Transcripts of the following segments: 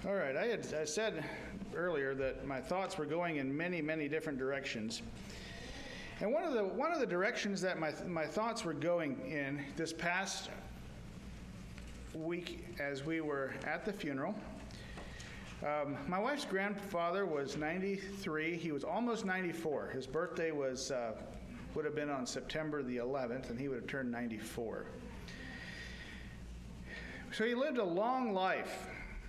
All right, I said earlier that my thoughts were going in many, many different directions. And one of the directions that my thoughts were going in this past week as we were at the funeral, my wife's grandfather was 93. He was almost 94. His birthday would have been on September the 11th, and he would have turned 94. So he lived a long life.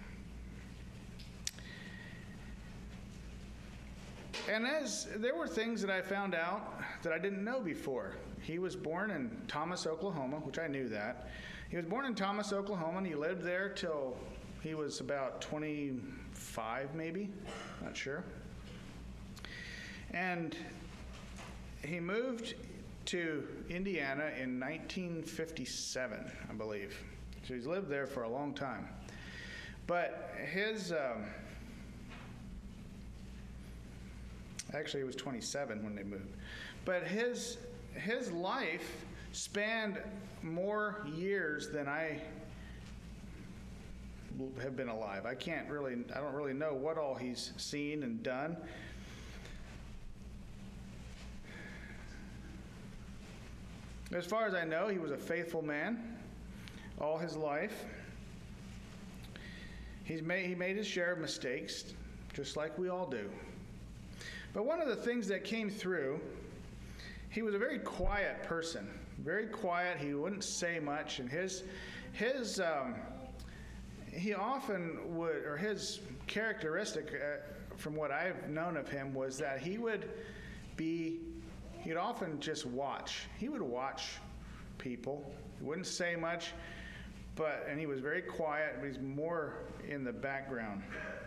And as there were things that I found out that I didn't know before. He was born in Thomas, Oklahoma, which I knew that. He was born in Thomas, Oklahoma, and he lived there till he was about 25, maybe, not sure. And he moved to Indiana in 1957, I believe. So he's lived there for a long time. But his... Actually, he was 27 when they moved. But his life spanned more years than I have been alive. I don't really know what all he's seen and done. As far as I know, he was a faithful man all his life. He made his share of mistakes, just like we all do. But one of the things that came through, he was a very quiet person, very quiet. He wouldn't say much, and he often would, or his characteristic, from what I've known of him, was that he'd often just watch. He would watch people. He wouldn't say much, and he was very quiet. But he's more in the background.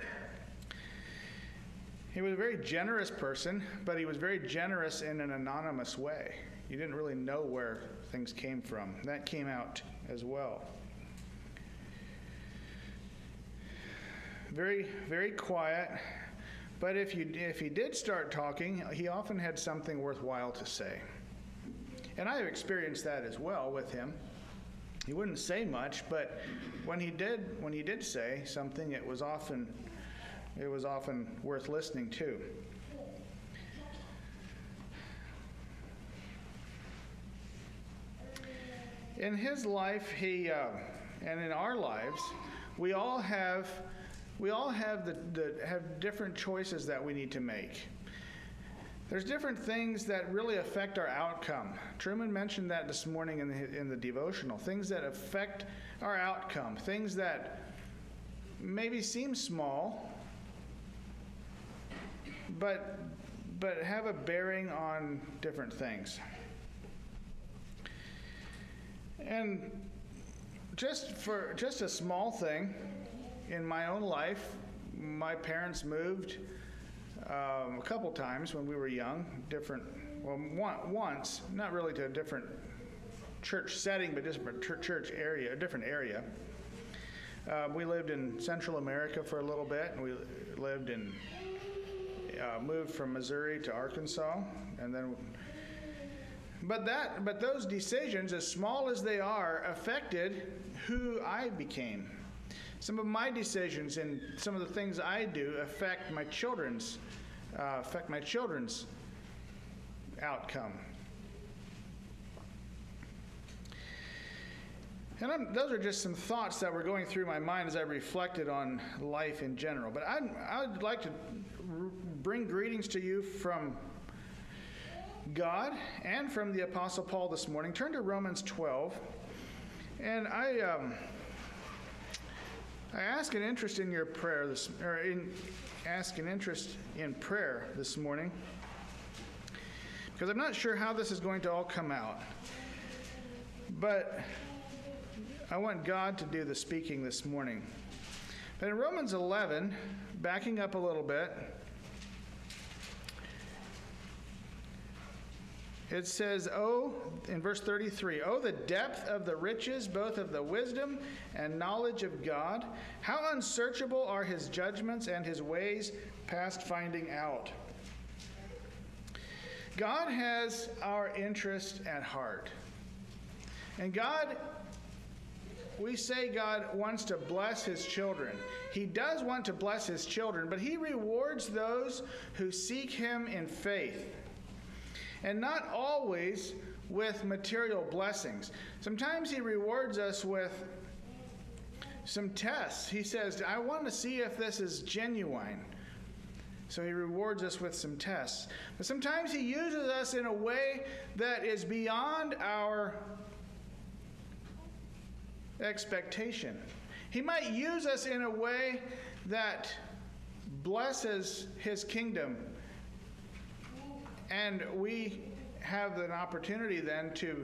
He was a very generous person, but he was very generous in an anonymous way. You didn't really know where things came from. That came out as well. Very, very quiet, but if he did start talking, he often had something worthwhile to say. And I have experienced that as well with him. He wouldn't say much, but when he did say something, it was often worth listening to. In his life, and in our lives, we all have different choices that we need to make. There's different things that really affect our outcome. Truman mentioned that this morning in the devotional. Things that affect our outcome. Things that maybe seem small, but have a bearing on different things. And just a small thing, in my own life, my parents moved a couple times when we were young, once, not really to a different church setting, but just a church area, a different area. We lived in Central America for a little bit, and we lived moved from Missouri to Arkansas, and then. But those decisions, as small as they are, affected who I became. Some of my decisions and some of the things I do affect my children's outcome. And those are just some thoughts that were going through my mind as I reflected on life in general. But I would like to bring greetings to you from God and from the Apostle Paul this morning. Turn to Romans 12. And I ask an interest in your prayer ask an interest in prayer this morning, because I'm not sure how this is going to all come out. But I want God to do the speaking this morning. But in Romans 11, backing up a little bit, it says, in verse 33, "Oh, the depth of the riches, both of the wisdom and knowledge of God! How unsearchable are his judgments and his ways past finding out." God has our interest at heart. And God we say God wants to bless his children. He does want to bless his children, but he rewards those who seek him in faith. And not always with material blessings. Sometimes he rewards us with some tests. He says, I want to see if this is genuine. So he rewards us with some tests. But sometimes he uses us in a way that is beyond our expectation. He might use us in a way that blesses his kingdom. And we have an opportunity then to,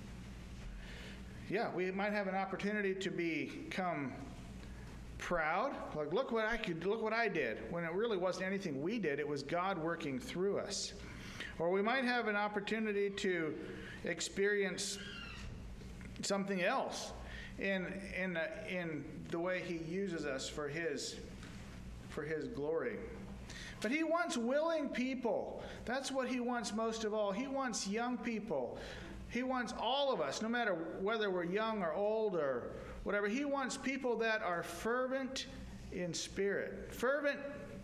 we might have an opportunity to become proud. Like, look what I did. When it really wasn't anything we did. It was God working through us. Or we might have an opportunity to experience something else in the way he uses us for his glory. But he wants willing people. That's what he wants most of all. He wants young people. He wants all of us, no matter whether we're young or old or whatever. He wants people that are fervent in spirit, fervent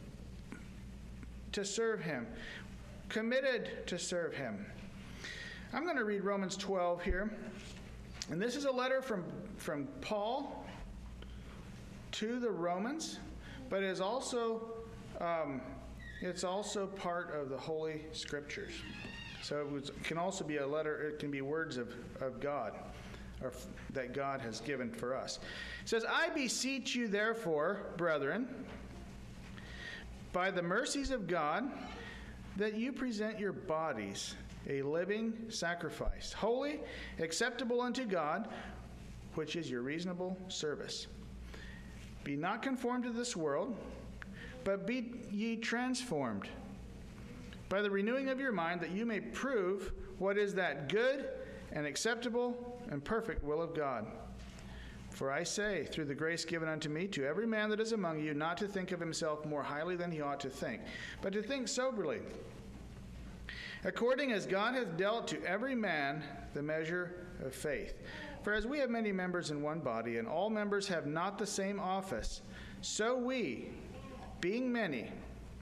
to serve him, committed to serve him. I'm going to read Romans 12 here. And this is a letter from Paul to the Romans, but is also it's also part of the Holy Scriptures. So it can also be a letter, it can be words of God, or that God has given for us. It says, I beseech you therefore, brethren, by the mercies of God, that you present your bodies a living sacrifice, holy, acceptable unto God, which is your reasonable service. Be not conformed to this world, but be ye transformed by the renewing of your mind, that you may prove what is that good and acceptable and perfect will of God. For I say, through the grace given unto me, to every man that is among you, not to think of himself more highly than he ought to think, but to think soberly, according as God hath dealt to every man the measure of faith. For as we have many members in one body, and all members have not the same office, so we, being many,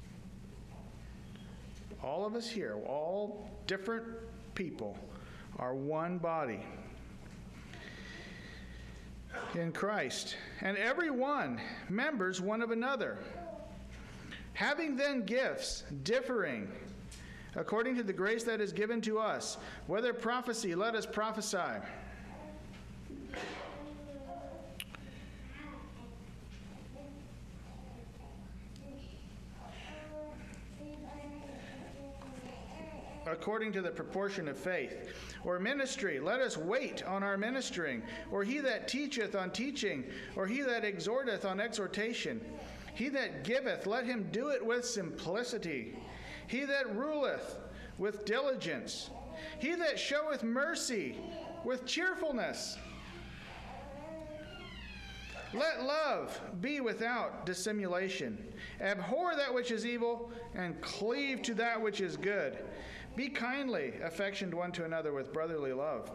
all of us here, all different people, are one body in Christ, and every one members one of another. Having then gifts differing according to the grace that is given to us, whether prophecy, let us prophesy. According to the proportion of faith. Or ministry, let us wait on our ministering. Or he that teacheth on teaching. Or he that exhorteth on exhortation. He that giveth, let him do it with simplicity. He that ruleth, with diligence. He that showeth mercy, with cheerfulness. Let love be without dissimulation. Abhor that which is evil, and cleave to that which is good. Be kindly affectioned one to another with brotherly love.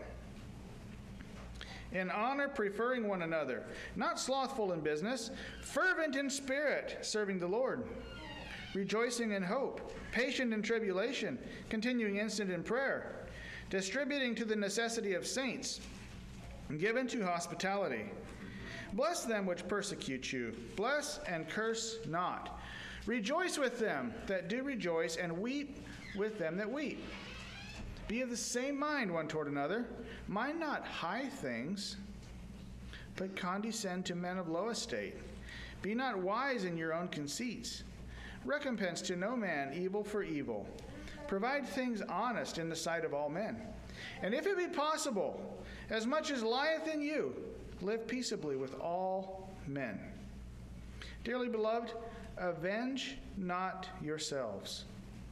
In honor preferring one another, not slothful in business, fervent in spirit, serving the Lord, rejoicing in hope, patient in tribulation, continuing instant in prayer, distributing to the necessity of saints, given to hospitality. Bless them which persecute you. Bless and curse not. Rejoice with them that do rejoice, and weep with them that weep. Be of the same mind one toward another. Mind not high things, but condescend to men of low estate. Be not wise in your own conceits. Recompense to no man evil for evil. Provide things honest in the sight of all men. And if it be possible, as much as lieth in you, live peaceably with all men. Dearly beloved, avenge not yourselves,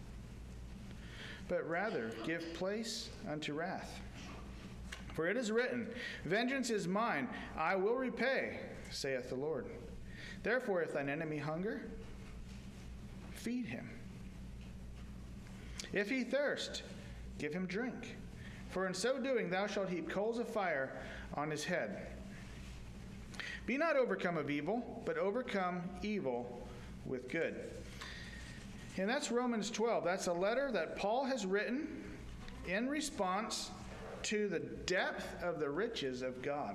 but rather give place unto wrath. For it is written, vengeance is mine, I will repay, saith the Lord. Therefore, if thine enemy hunger, feed him. If he thirst, give him drink. For in so doing thou shalt heap coals of fire on his head. Be not overcome of evil, but overcome evil with good. And that's Romans 12. That's a letter that Paul has written in response to the depth of the riches of God.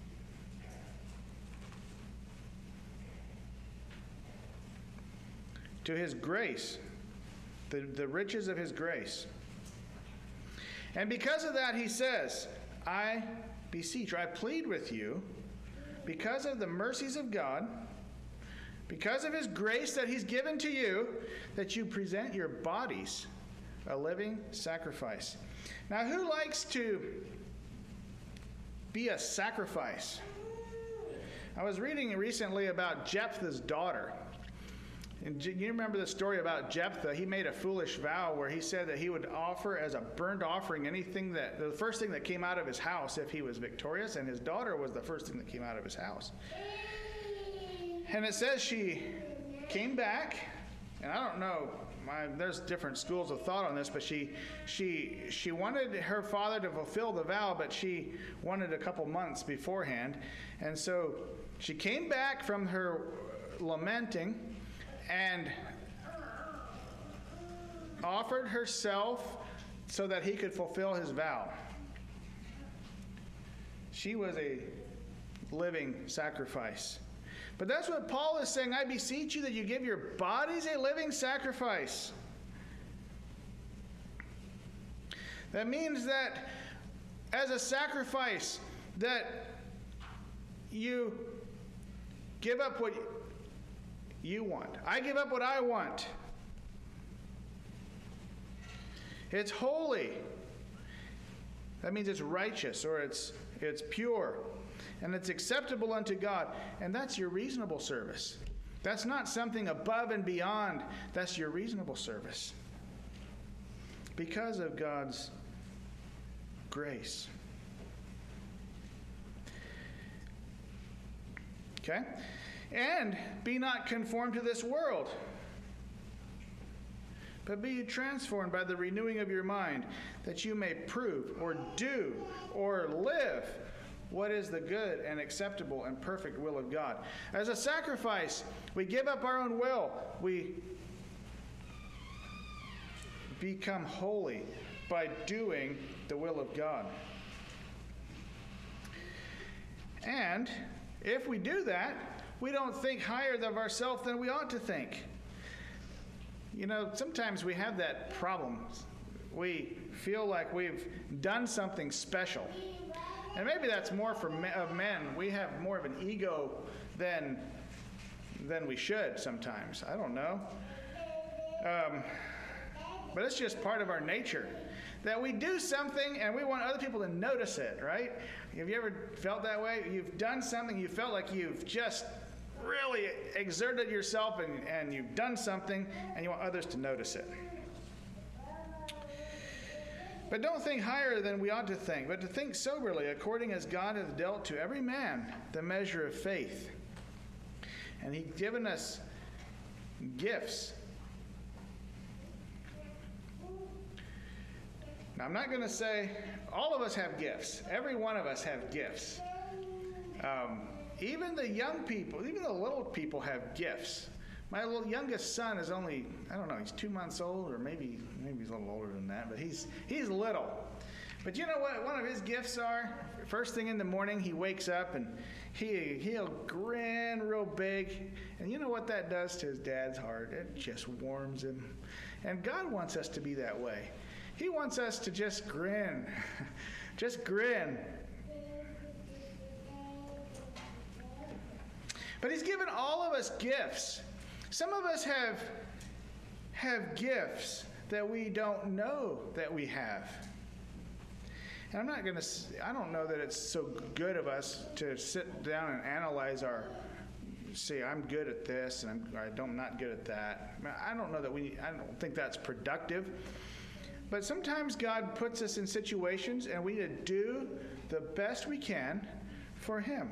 To his grace, the riches of his grace. And because of that, he says, I beseech, or I plead with you, because of the mercies of God, because of his grace that he's given to you, that you present your bodies a living sacrifice. Now, who likes to be a sacrifice? I was reading recently about Jephthah's daughter. And you remember the story about Jephthah? He made a foolish vow where he said that he would offer as a burnt offering anything the first thing that came out of his house if he was victorious, and his daughter was the first thing that came out of his house. And it says she came back, and I don't know, there's different schools of thought on this, but she wanted her father to fulfill the vow, but she wanted a couple months beforehand. And so she came back from her lamenting and offered herself so that he could fulfill his vow. She was a living sacrifice. But that's what Paul is saying. I beseech you that you give your bodies a living sacrifice. That means that as a sacrifice, that you give up what you want. I give up what I want. It's holy. That means it's righteous, or it's pure, and it's acceptable unto God. And that's your reasonable service. That's not something above and beyond. That's your reasonable service. Because of God's grace. Okay? And be not conformed to this world, but be ye transformed by the renewing of your mind, that you may prove or do or live what is the good and acceptable and perfect will of God. As a sacrifice, we give up our own will. We become holy by doing the will of God. And if we do that, we don't think higher of ourselves than we ought to think. You know, sometimes we have that problem. We feel like we've done something special. And maybe that's more of men. We have more of an ego than we should sometimes. I don't know. But it's just part of our nature. That we do something and we want other people to notice it, right? Have you ever felt that way? You've done something, you felt like you've just really exerted yourself and you've done something and you want others to notice it. But don't think higher than we ought to think, but to think soberly, according as God hath dealt to every man the measure of faith. And he's given us gifts. Now, I'm not going to say all of us have gifts. Every one of us have gifts. Even the young people, even the little people have gifts. My little youngest son is only, I don't know, he's 2 months old, or maybe he's a little older than that, but he's little. But you know what one of his gifts are? First thing in the morning, he wakes up and he'll grin real big. And you know what that does to his dad's heart? It just warms him. And God wants us to be that way. He wants us to just grin. Just grin. But he's given all of us gifts. Some of us have gifts that we don't know that we have. And I don't know that it's so good of us to sit down and analyze say I'm good at this and I'm not good at that. I don't think that's productive. But sometimes God puts us in situations and we need to do the best we can for Him.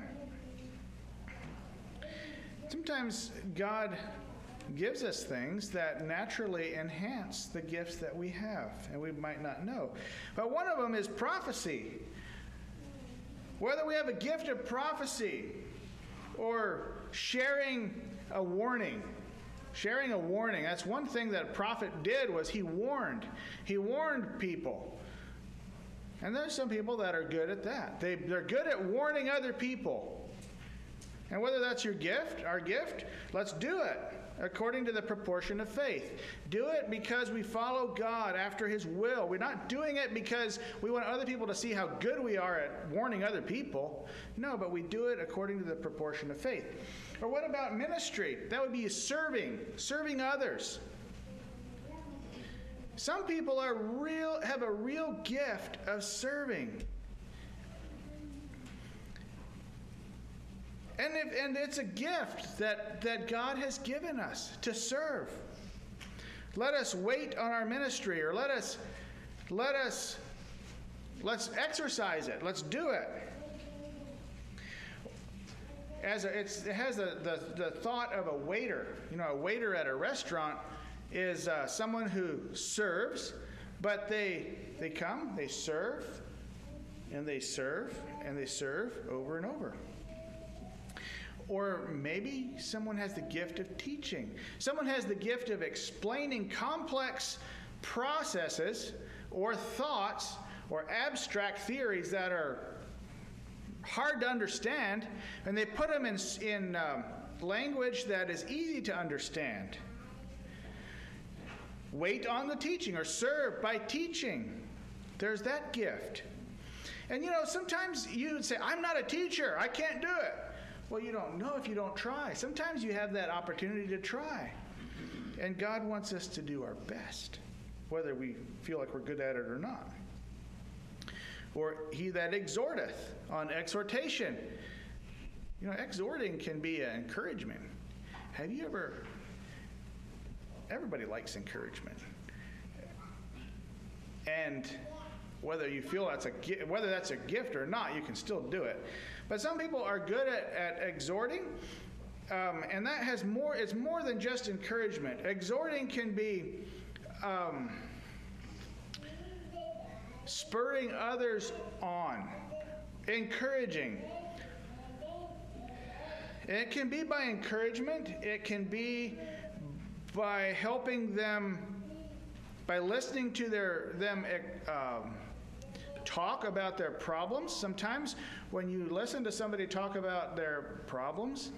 Sometimes God gives us things that naturally enhance the gifts that we have, and we might not know. But one of them is prophecy. Whether we have a gift of prophecy or sharing a warning. Sharing a warning. That's one thing that a prophet did, was he warned. He warned people. And there's some people that are good at that. They're good at warning other people. And whether that's your gift, our gift, let's do it according to the proportion of faith. Do it because we follow God after His will. We're not doing it because we want other people to see how good we are at warning other people. No, but we do it according to the proportion of faith. Or what about ministry? That would be serving others. Some people have a real gift of serving. And it's a gift that God has given us to serve. Let us wait on our ministry, or let's exercise it. Let's do it. It has the thought of a waiter. You know, a waiter at a restaurant is someone who serves, but they come, they serve, and they serve, and they serve over and over. Or maybe someone has the gift of teaching. Someone has the gift of explaining complex processes or thoughts or abstract theories that are hard to understand, and they put them in language that is easy to understand. Wait on the teaching, or serve by teaching. There's that gift. And you know, sometimes you would say, I'm not a teacher, I can't do it. Well, you don't know if you don't try. Sometimes you have that opportunity to try. And God wants us to do our best, whether we feel like we're good at it or not. Or he that exhorteth, on exhortation. You know, exhorting can be an encouragement. Have you everybody likes encouragement. And whether you feel whether that's a gift or not, you can still do it. But some people are good at exhorting, and that it's more than just encouragement. Exhorting can be spurring others on, encouraging. It can be by encouragement. It can be by helping them, by listening to them talk about their problems. Sometimes when you listen to somebody talk about their problems,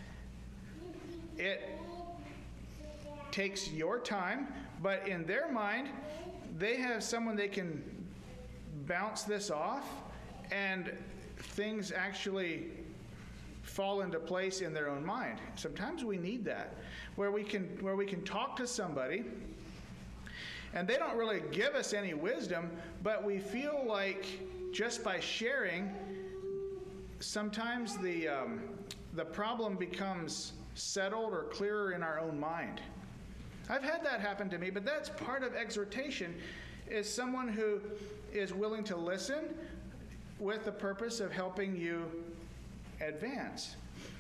it takes your time, but in their mind, they have someone they can bounce this off, and things actually fall into place in their own mind. Sometimes we need that, where we can talk to somebody, and they don't really give us any wisdom, but we feel like just by sharing, sometimes the problem becomes settled or clearer in our own mind. I've had that happen to me, but that's part of exhortation, is someone who is willing to listen with the purpose of helping you advance.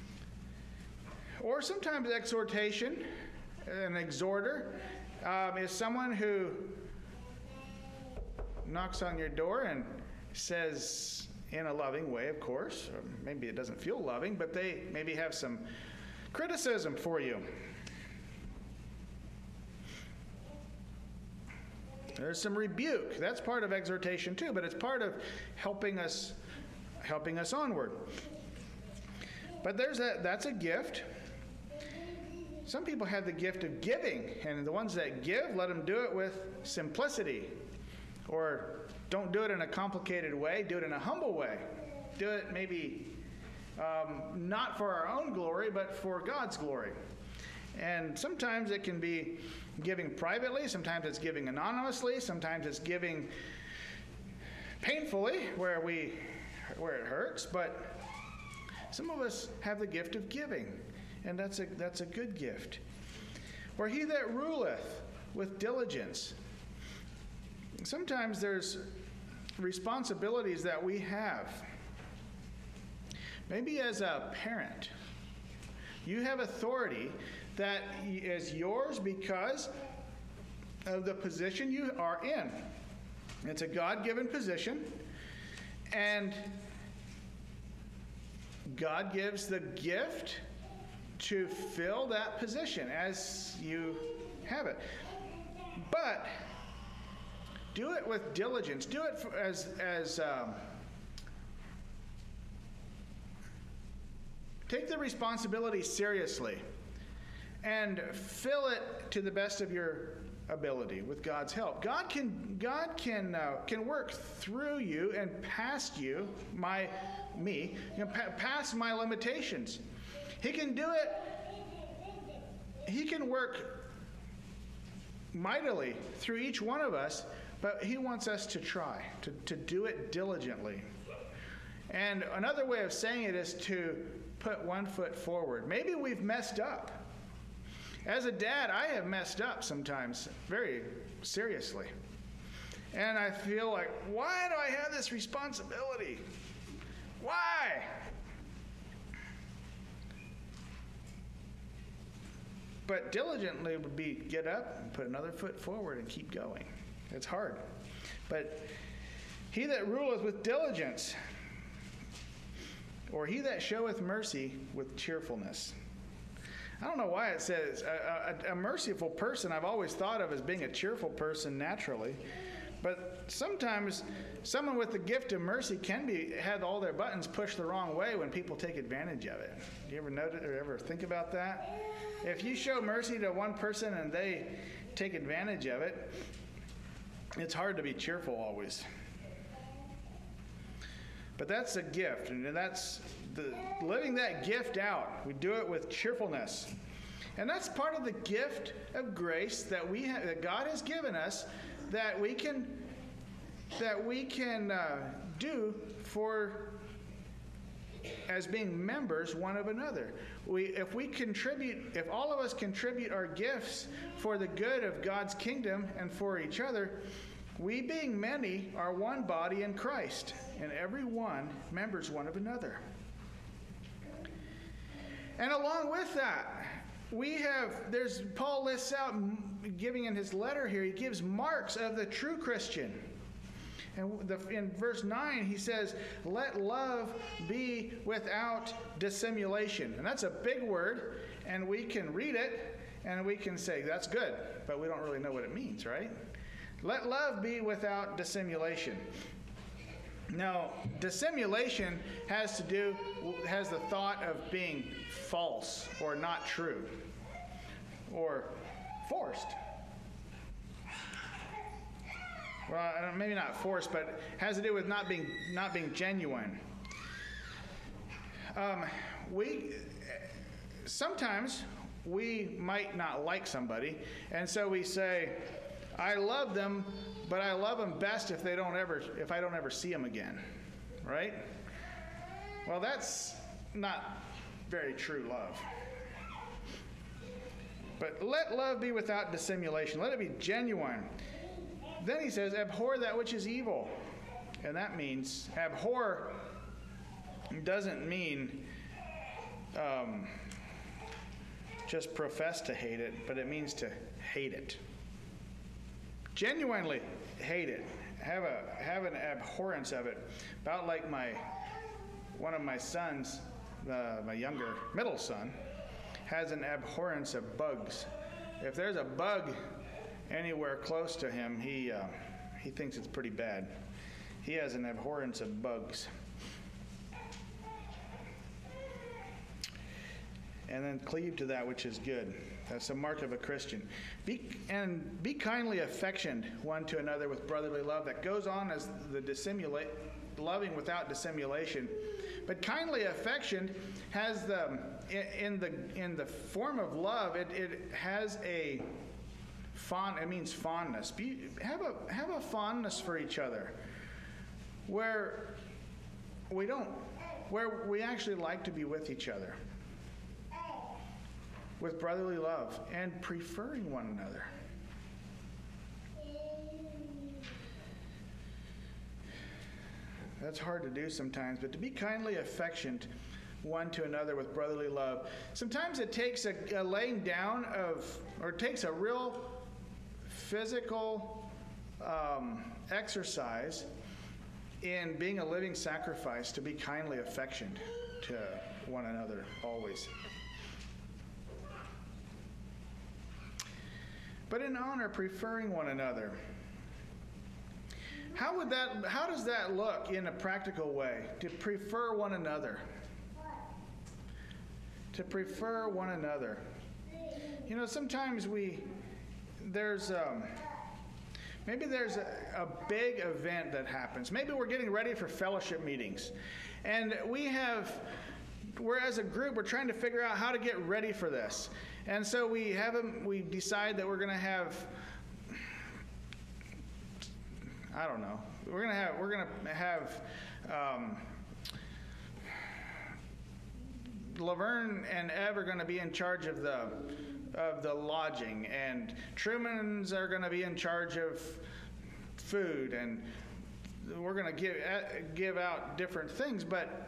Or sometimes exhortation, an exhorter, is someone who knocks on your door and says, in a loving way, of course, or maybe it doesn't feel loving, but they maybe have some criticism for you. There's some rebuke. That's part of exhortation too, but it's part of helping us onward. But that's a gift. Some people have the gift of giving, and the ones that give, let them do it with simplicity. Or don't do it in a complicated way, do it in a humble way. Do it maybe not for our own glory, but for God's glory. And sometimes it can be giving privately, sometimes it's giving anonymously, sometimes it's giving painfully where it hurts, but some of us have the gift of giving, and that's a good gift. Or he that ruleth with diligence. Sometimes there's responsibilities that we have. Maybe as a parent, you have authority that is yours because of the position you are in. It's a God-given position, and God gives the gift to fill that position as you have it. But do it with diligence. Do it take the responsibility seriously and fill it to the best of your ability with God's help. God can work through you and past me, past my limitations. He can do it. He can work mightily through each one of us, but he wants us to try, to do it diligently. And another way of saying it is to put one foot forward. Maybe we've messed up. As a dad, I have messed up sometimes, very seriously. And I feel like, why do I have this responsibility? Why? But diligently would be get up and put another foot forward and keep going. It's hard. But he that ruleth with diligence, or he that showeth mercy with cheerfulness. I don't know why it says a merciful person I've always thought of as being a cheerful person naturally. But sometimes someone with the gift of mercy can have all their buttons pushed the wrong way when people take advantage of it. Do you ever notice or ever think about that? If you show mercy to one person and they take advantage of it, it's hard to be cheerful always. But that's a gift, and that's living that gift out. We do it with cheerfulness. And that's part of the gift of grace that that God has given us that we can do for as being members one of another. If all of us contribute our gifts for the good of God's kingdom and for each other, we being many are one body in Christ, and every one members one of another. And along with that, Paul lists out, giving in his letter here, he gives marks of the true Christian. And in verse 9, he says, let love be without dissimulation. And that's a big word, and we can read it, and we can say, that's good, but we don't really know what it means, right? Let love be without dissimulation. Now, dissimulation has the thought of being false or not true or forced. Well, maybe not forced, but has to do with not being genuine. Sometimes we might not like somebody, and so we say, I love them, but I love them best if I don't ever see them again, right? Well, that's not very true love. But let love be without dissimulation. Let it be genuine. Then he says, abhor that which is evil. And that means, abhor doesn't mean just profess to hate it, but it means to hate it. Genuinely hate it. Have an abhorrence of it. About like one of my sons, my younger middle son, has an abhorrence of bugs. If there's a bug anywhere close to him, he thinks it's pretty bad. He has an abhorrence of bugs. And then cleave to that which is good. That's a mark of a Christian. Be kindly affectioned one to another with brotherly love. That goes on as the loving without dissimulation. But kindly affection has in the form of love. It has a it means fondness. Have a fondness for each other, where we actually like to be with each other, with brotherly love and preferring one another. That's hard to do sometimes, but to be kindly affectioned one to another with brotherly love. Sometimes it takes a laying down or it takes a real physical exercise in being a living sacrifice to be kindly affectioned to one another always. But in honor, preferring one another. How does that look in a practical way? To prefer one another. To prefer one another. You know, sometimes maybe there's a big event that happens. Maybe we're getting ready for fellowship meetings. And we're as a group, we're trying to figure out how to get ready for this. And so we decide that we're going to have, I don't know, we're going to have Laverne and Ev are going to be in charge of the lodging, and Truman's are going to be in charge of food, and we're going to give out different things, but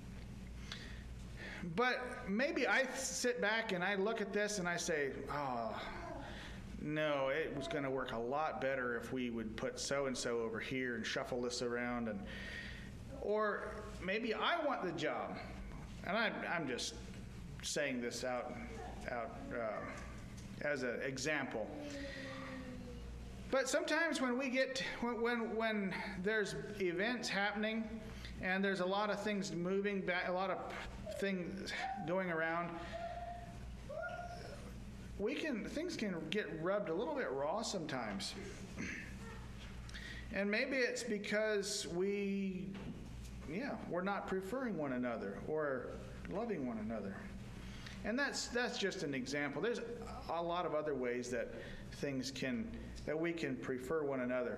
maybe I sit back and I look at this and I say, oh, no, it was going to work a lot better if we would put so-and-so over here and shuffle this around. Or maybe I want the job. And I'm just saying this out as an example. But sometimes when there's events happening and there's a lot of things moving back, a lot of things going around, things can get rubbed a little bit raw sometimes. And maybe it's because we're not preferring one another or loving one another. And that's just an example. There's a lot of other ways that we can prefer one another.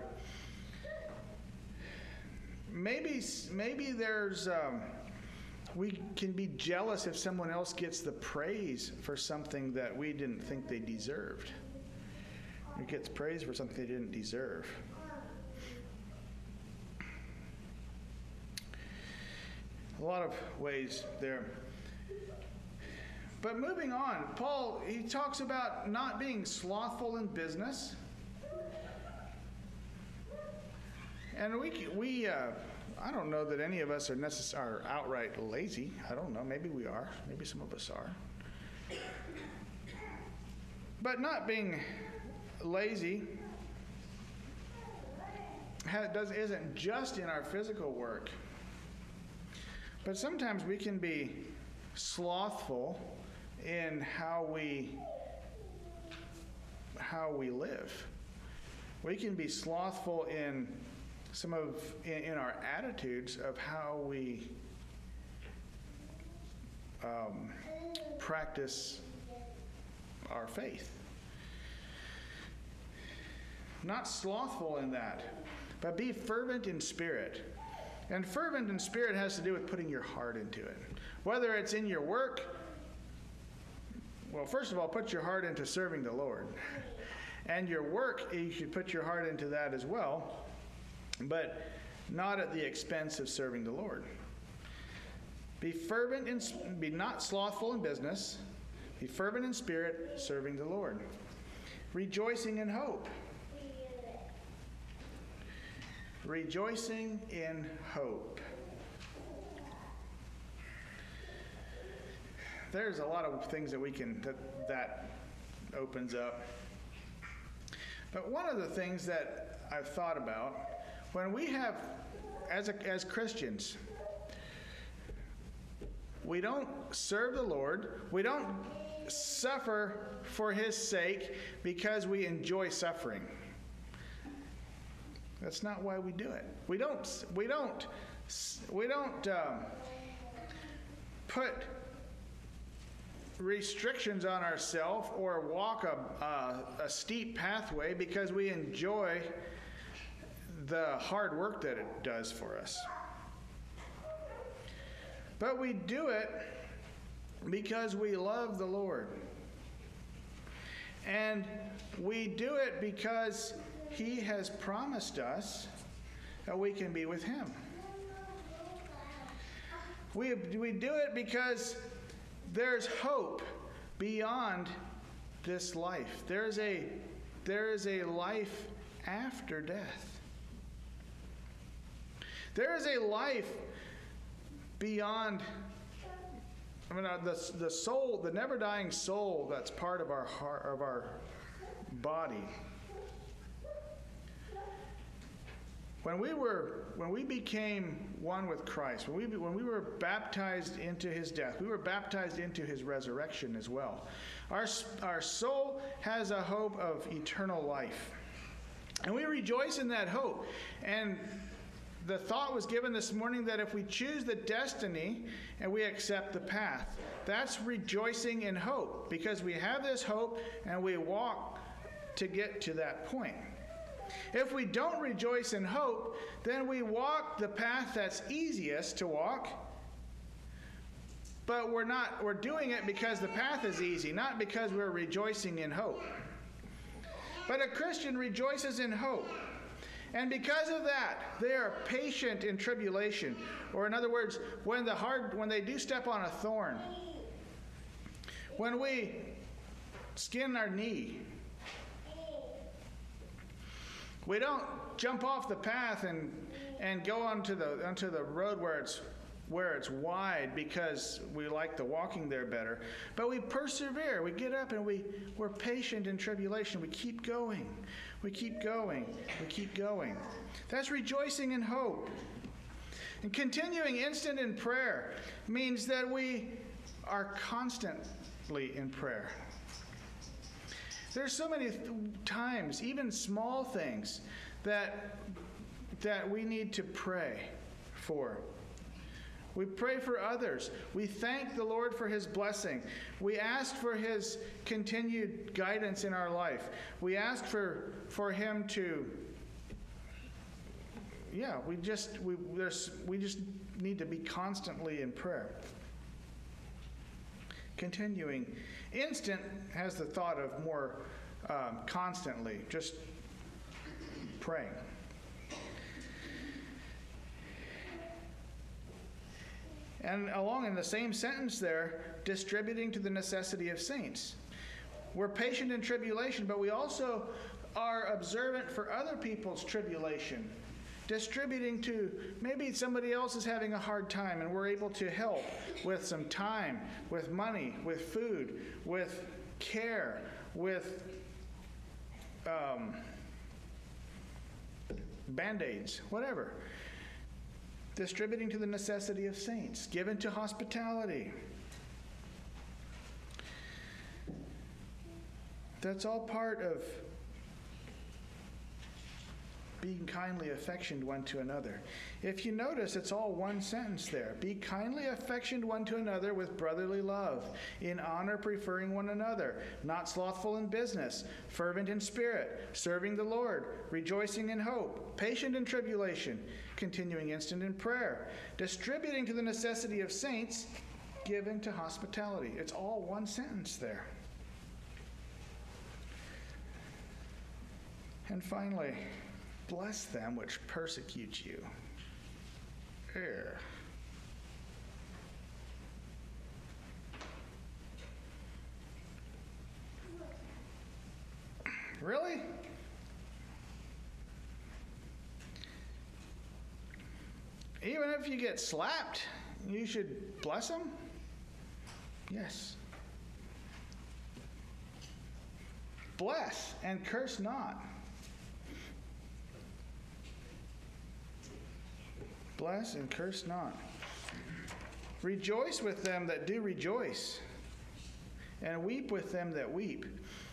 Maybe there's we can be jealous if someone else gets the praise for something that we didn't think they deserved. Or gets praise for something they didn't deserve. A lot of ways there. But moving on, Paul, he talks about not being slothful in business. And I don't know that any of us are outright lazy. I don't know. Maybe we are. Maybe some of us are. But not being lazy isn't just in our physical work. But sometimes we can be slothful in how we live. We can be slothful in in our attitudes of how we practice our faith. Not slothful in that, but be fervent in spirit. And fervent in spirit has to do with putting your heart into it. Whether it's in your work, well, first of all, put your heart into serving the Lord. And your work, you should put your heart into that as well, but not at the expense of serving the Lord. Be fervent be not slothful in business. Be fervent in spirit, serving the Lord. Rejoicing in hope. Rejoicing in hope. There's a lot of things that opens up. But one of the things that I've thought about, when we have, as Christians, we don't serve the Lord, we don't suffer for His sake because we enjoy suffering. That's not why we do it. We don't put restrictions on ourselves or walk a steep pathway because we enjoy the hard work that it does for us. But we do it because we love the Lord. And we do it because He has promised us that we can be with Him. We do it because there's hope beyond this life. There is a life after death. There is a life beyond I mean, the soul, the never-dying soul that's part of our heart, of our body. When we became one with Christ, when we were baptized into his death, we were baptized into his resurrection as well. Our soul has a hope of eternal life. And we rejoice in that hope. And the thought was given this morning that if we choose the destiny and we accept the path, that's rejoicing in hope, because we have this hope and we walk to get to that point. If we don't rejoice in hope, then we walk the path that's easiest to walk, but we're doing it because the path is easy, not because we're rejoicing in hope. But a Christian rejoices in hope. And because of that, they are patient in tribulation. Or in other words, when they do step on a thorn, when we skin our knee, we don't jump off the path and go onto the road where it's wide because we like the walking there better. But we persevere. We get up and we're patient in tribulation. We keep going. We keep going. We keep going. That's rejoicing in hope. And continuing instant in prayer means that we are constantly in prayer. There's so many times, even small things, that we need to pray for. We pray for others. We thank the Lord for his blessing. We ask for his continued guidance in our life. We ask for him to, we just need to be constantly in prayer. Continuing. Instant has the thought of more constantly, just praying. And along in the same sentence there, distributing to the necessity of saints. We're patient in tribulation, but we also are observant for other people's tribulation. Distributing to, maybe somebody else is having a hard time and we're able to help with some time, with money, with food, with care, with Band-Aids, whatever. Distributing to the necessity of saints, given to hospitality. That's all part of being kindly affectioned one to another. If you notice, it's all one sentence there. Be kindly affectioned one to another with brotherly love, in honor preferring one another, not slothful in business, fervent in spirit, serving the Lord, rejoicing in hope, patient in tribulation, continuing instant in prayer, distributing to the necessity of saints, given to hospitality. It's all one sentence there. And finally, bless them which persecute you. Here. Really? Even if you get slapped, you should bless them? Yes. Bless and curse not. Bless and curse not. Rejoice with them that do rejoice, and weep with them that weep.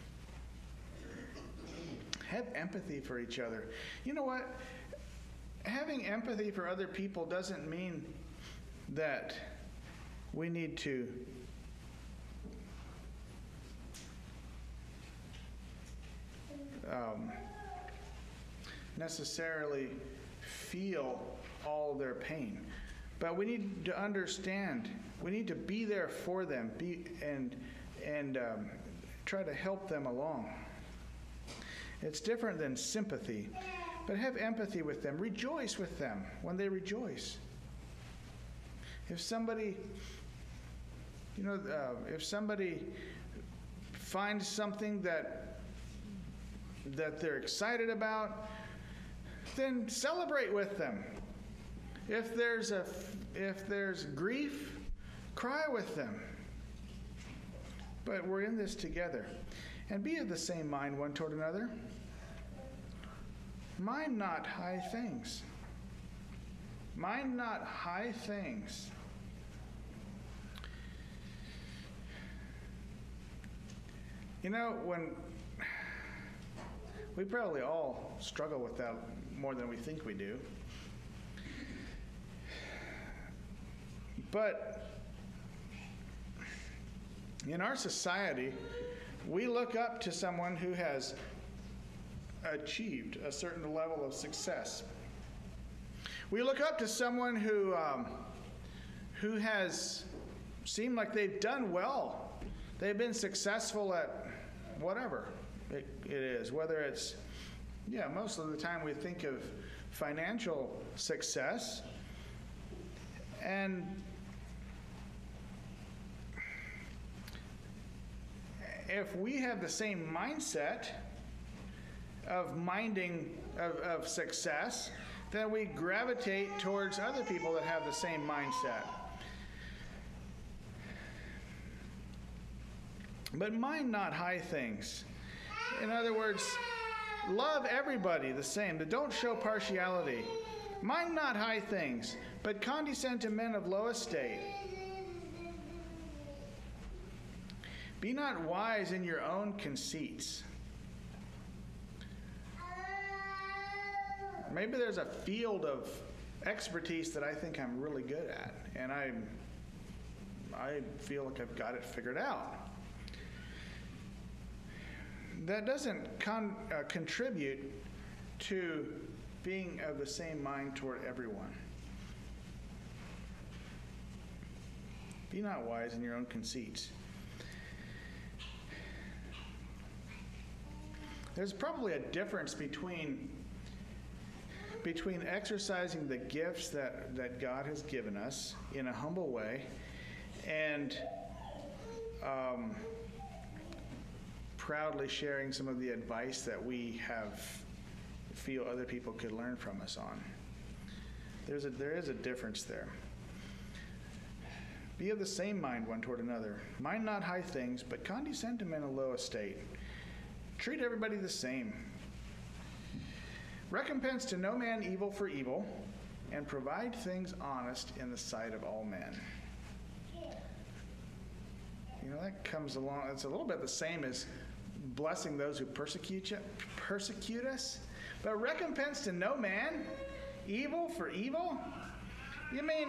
Have empathy for each other. You know what? Having empathy for other people doesn't mean that we need to necessarily feel all their pain. But we need to understand, we need to be there for them, and try to help them along. It's different than sympathy, but have empathy with them. Rejoice with them when they rejoice. If somebody, if somebody finds something that they're excited about, then celebrate with them. If there's grief, cry with them. but we're in this together. And be of the same mind one toward another. Mind not high things. Mind not high things. You know, when we probably all struggle with that more than we think we do. But in our society, we look up to someone who has achieved a certain level of success. We look up to someone who has seemed like they've done well. They've been successful at whatever it is, whether it's, most of the time we think of financial success. And if we have the same mindset of success, then we gravitate towards other people that have the same mindset. But mind not high things. In other words, love everybody the same. Don't show partiality. Mind not high things, but condescend to men of low estate. Be not wise in your own conceits. Maybe there's a field of expertise that I think I'm really good at, and I feel like I've got it figured out. That doesn't contribute to being of the same mind toward everyone. Be not wise in your own conceits. There's probably a difference between exercising the gifts that God has given us in a humble way and proudly sharing some of the advice that we feel other people could learn from us on. There is a difference there. Be of the same mind one toward another. Mind not high things, but condescend to men of low estate. Treat everybody the same. Recompense to no man evil for evil, and provide things honest in the sight of all men. That comes along, it's a little bit the same as blessing those who persecute us. But recompense to no man evil for evil? You mean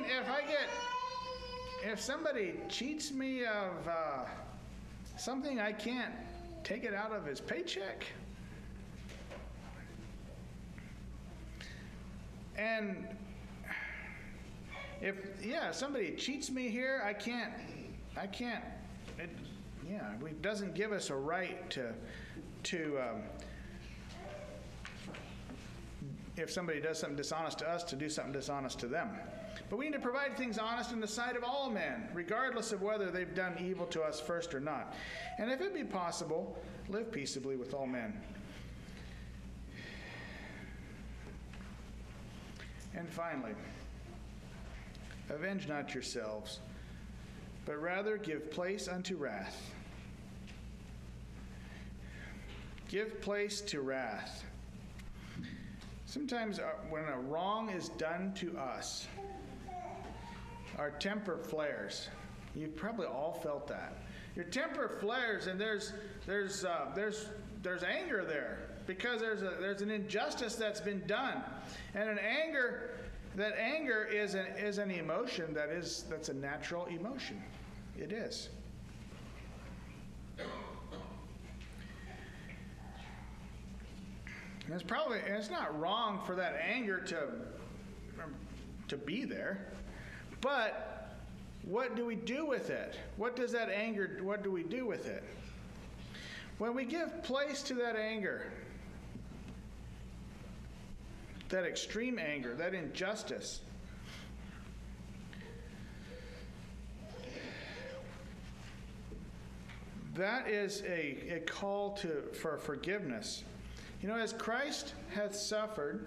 if somebody cheats me of something, I can't take it out of his paycheck? And if somebody cheats me here, I can't. It doesn't give us a right to if somebody does something dishonest to us, to do something dishonest to them. But we need to provide things honest in the sight of all men, regardless of whether they've done evil to us first or not. And if it be possible, live peaceably with all men. And finally, avenge not yourselves, but rather give place unto wrath. Give place to wrath. Sometimes when a wrong is done to us, our temper flares. You've probably all felt that. Your temper flares, and there's anger there because there's an injustice that's been done, and that anger is an emotion that's a natural emotion. It is. And it's not wrong for that anger to be there, but what do we do with it? What do we do with it? When we give place to that anger, that extreme anger, that injustice, that is a call for forgiveness. As Christ hath suffered,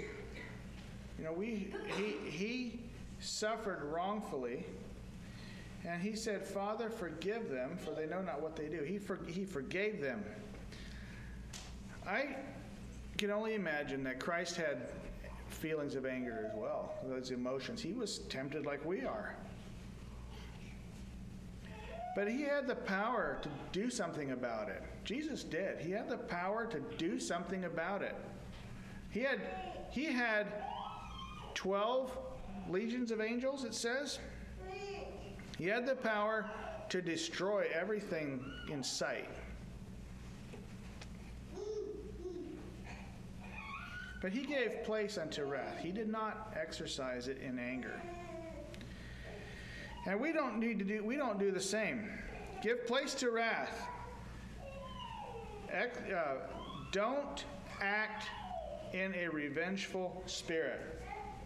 he suffered wrongfully, And he said, Father, forgive them, for they know not what they do. He forgave them. I can only imagine that Christ had feelings of anger as well, those emotions. He was tempted like we are. But he had the power to do something about it. Jesus did. He had the power to do something about it. He had 12 legions of angels, it says. He had the power to destroy everything in sight. But he gave place unto wrath. He did not exercise it in anger. And we don't do the same. Give place to wrath. Don't act in a revengeful spirit.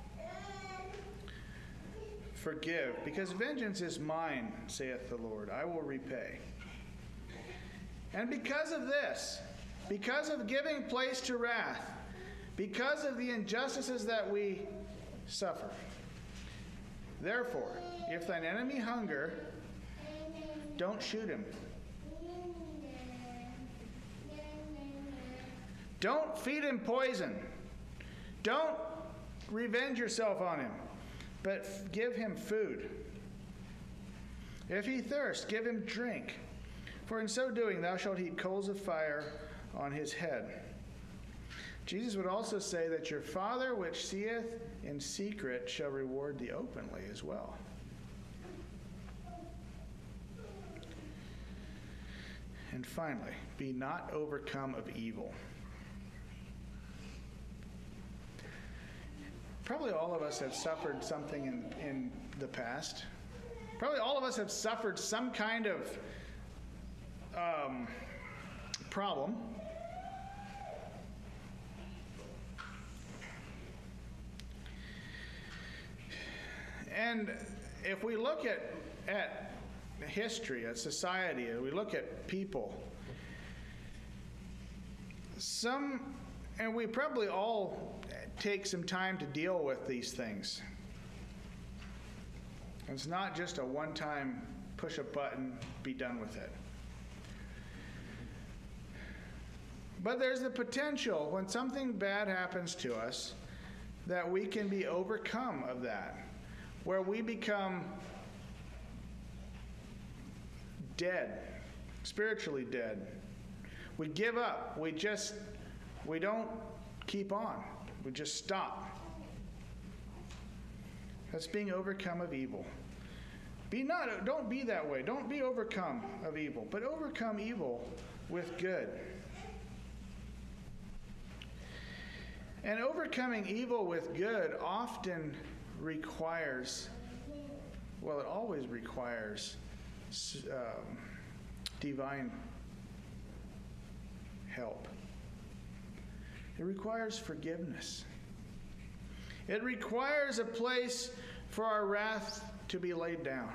Forgive, because vengeance is mine, saith the Lord. I will repay. And because of this, because of giving place to wrath, because of the injustices that we suffer, therefore, if thine enemy hunger, don't shoot him. Don't feed him poison. Don't revenge yourself on him, but give him food. If he thirst, give him drink. For in so doing, thou shalt heap coals of fire on his head. Jesus would also say that your Father which seeth in secret shall reward thee openly as well. And finally, be not overcome of evil. Probably all of us have suffered something in the past. Probably all of us have suffered some kind of problem. And if we look at history, at society, and we look at people, and we probably all take some time to deal with these things. It's not just a one-time push a button, be done with it. But there's the potential when something bad happens to us that we can be overcome of that, where we become dead, spiritually dead. We give up. We don't keep on. We just stop. That's being overcome of evil. Don't be that way. Don't be overcome of evil, but overcome evil with good. And overcoming evil with good often requires, well, it always requires divine help. It requires forgiveness. It requires a place for our wrath to be laid down.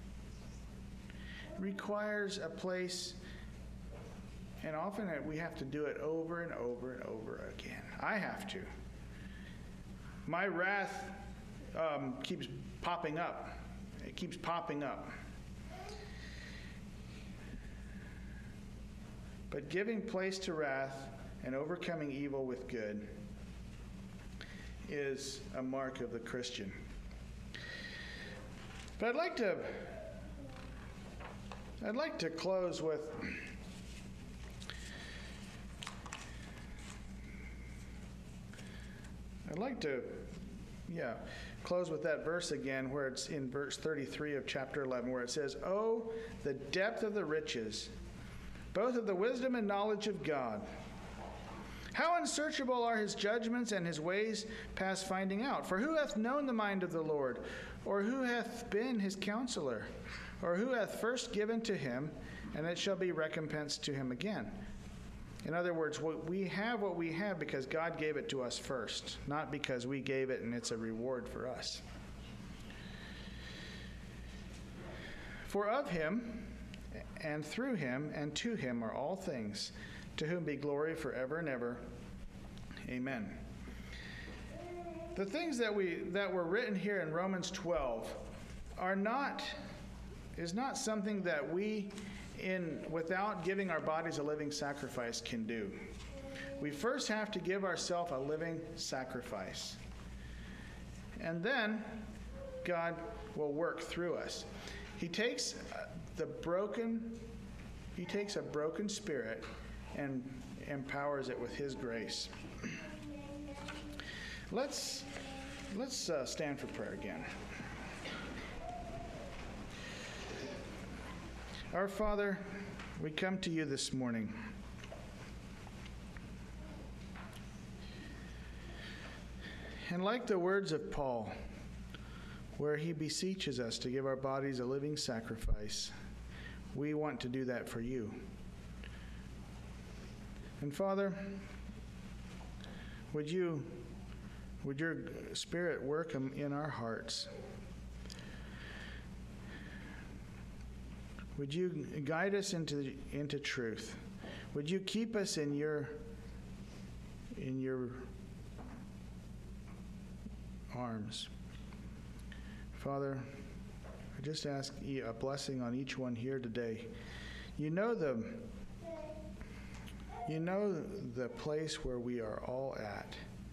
It requires a place, and often we have to do it over and over and over again. I have to. My wrath keeps popping up. It keeps popping up. But giving place to wrath and overcoming evil with good is a mark of the Christian. But I'd like to close with close with that verse again, where it's in verse 33 of chapter 11, where it says, "Oh, the depth of the riches, both of the wisdom and knowledge of God. How unsearchable are his judgments and his ways past finding out? For who hath known the mind of the Lord? Or who hath been his counselor? Or who hath first given to him, and it shall be recompensed to him again?" In other words, what we have because God gave it to us first, not because we gave it and it's a reward for us. For of him, and through him, and to him are all things, to whom be glory forever and ever. Amen. The things that were written here in Romans 12 are not is not something that we, without giving our bodies a living sacrifice, can do. We first have to give ourselves a living sacrifice. And then God will work through us. He takes a broken spirit and empowers it with His grace. Let's stand for prayer again. Our Father, we come to you this morning. And like the words of Paul, where he beseeches us to give our bodies a living sacrifice, we want to do that for you. And Father, would your Spirit work in our hearts? Would you guide us into truth? Would you keep us in your arms? Father, I just ask a blessing on each one here today. You know the place where we are all at.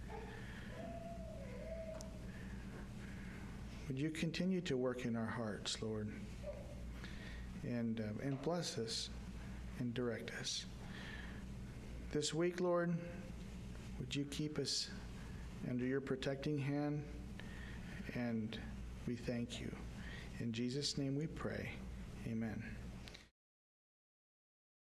Would you continue to work in our hearts, Lord, and bless us and direct us. This week, Lord, would you keep us under your protecting hand, and we thank you. In Jesus' name we pray. Amen.